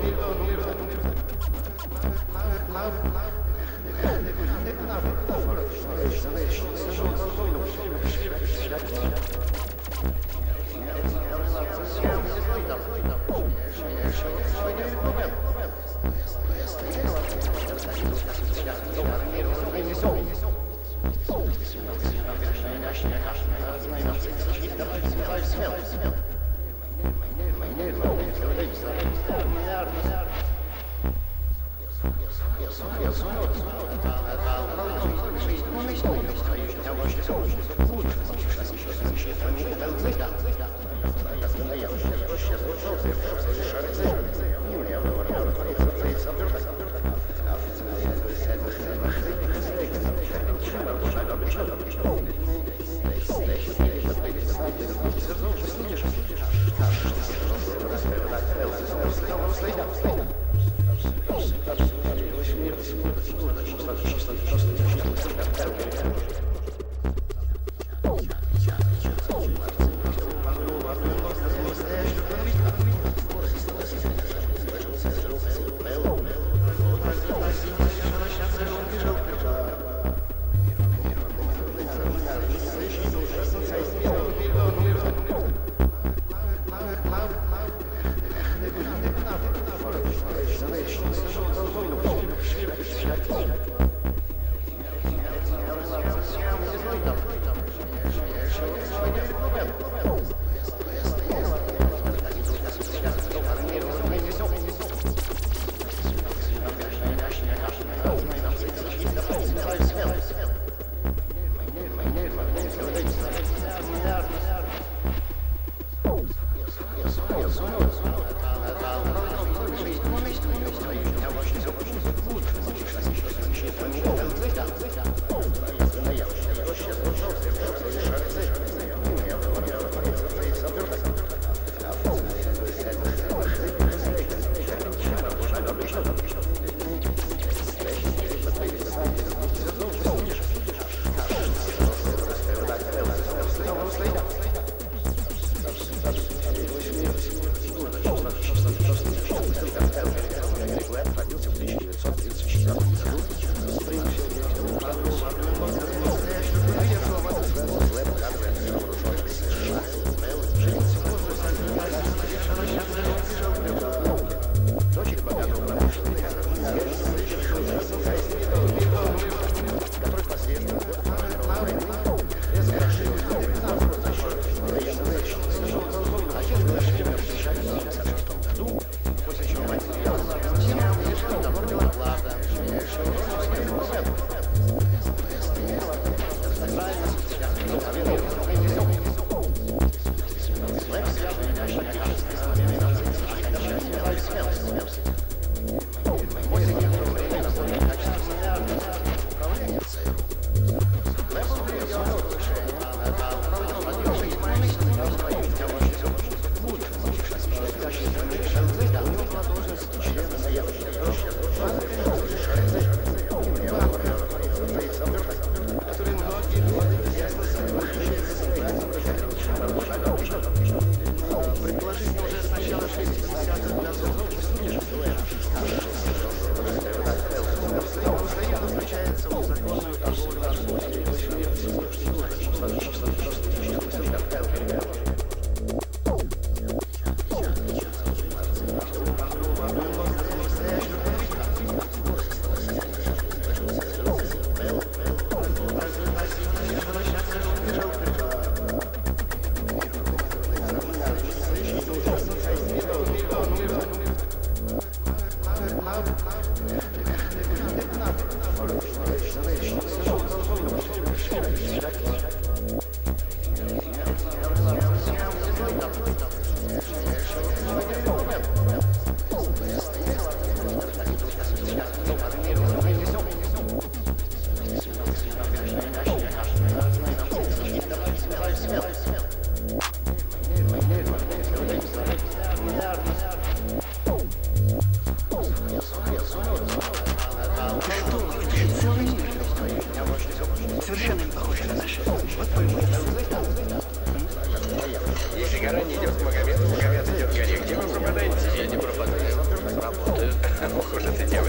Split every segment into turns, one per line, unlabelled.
Гора не идет к Магомету, Магомед идет к горе. Где вы пропадаете? Я не пропадаю.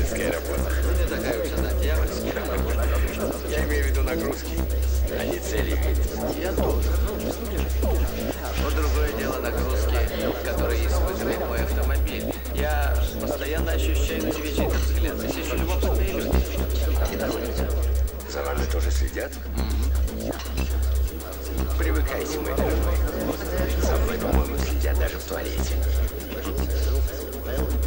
дьявольская работа.
Не такая уж она дьявольская работа.
Я имею в виду нагрузки, а не цели видеть.
Я тоже. Но другое дело нагрузки, которые испытывает мой автомобиль. Я постоянно ощущаю на себе чей-то взгляд. Здесь еще любопытные люди. Не находятся.
За вами тоже следят? Привыкайте, мой дорогой. За мной, по-моему, следят даже в туалете.